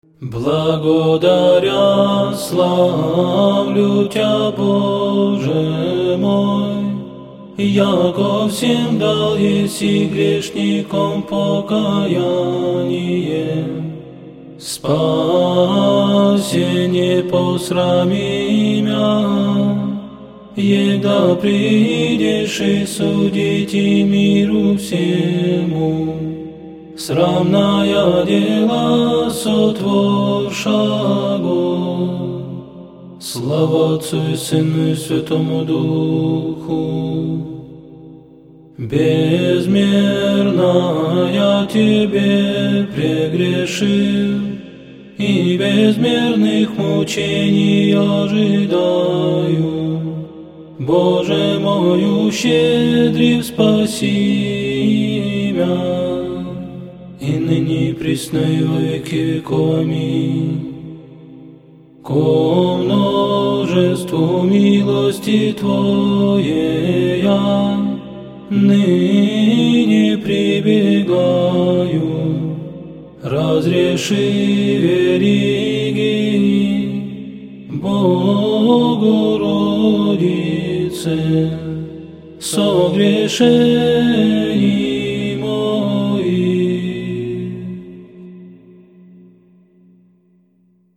Благодаря, славлю Тя, Боже мой, яко всем дал еси грешником покаяние, спасение посрами мя, еда придешь и судить и миру всему. Срамная дела сотворшаго, слава Отцу и Сыну и Святому Духу. Безмерно я Тебе прегрешил, и безмерных мучений ожидаю. Боже мой, ущедри, спаси мя, и ныне и присно и во веки веков. Аминь. Ко множеству милости Твоей я ныне прибегаю. Разреши вериги, Богородице, согрешений моих.